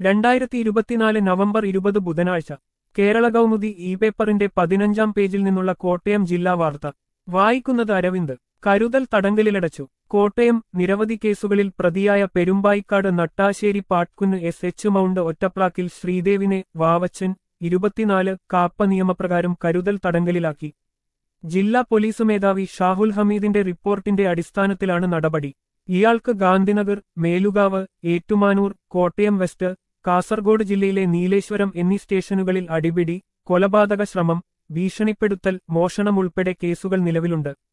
2024 November 20 ബുധനാഴ്ച Kerala Kaumudi E പേപ്പറിന്റെ 15-ാം പേജിൽ നിന്നുള്ള കോട്ടയം ജില്ലാ വാർത്ത വായിക്കുന്നത് അരവിന്ദ്. കരുതൽ തടങ്കലിലടച്ചു കോട്ടയം. നിരവധി കേസുകളിൽ പ്രതിയായ പെരുമ്പായിക്കാട് നട്ടാശ്ശേരി പാട്കുന്ന് SH മൗണ്ട് ഒറ്റപ്ലാക്കിൽ ശ്രീദേവിനെ വാവച്ചൻ 24 കാപ്പ നിയമപ്രകാരം കരുതൽ തടങ്കലിലാക്കി. ജില്ലാ പോലീസ് മേധാവി ഷാഹുൽ ഹമീദിന്റെ റിപ്പോർട്ടിന്റെ അടിസ്ഥാനത്തിലാണ് നടപടി. ഇയാൾക്ക് ഗാന്ധിനഗർ, മേലുകാവ്, ഏറ്റുമാനൂർ, കോട്ടയം വെസ്റ്റ്, കാസർഗോഡ് ജില്ലയിലെ നീലേശ്വരം എന്നീ സ്റ്റേഷനുകളിൽ അടിപിടി, കൊലപാതക ശ്രമം, ഭീഷണിപ്പെടുത്തൽ, മോഷണം ഉൾപ്പെടെ കേസുകൾ നിലവിലുണ്ട്.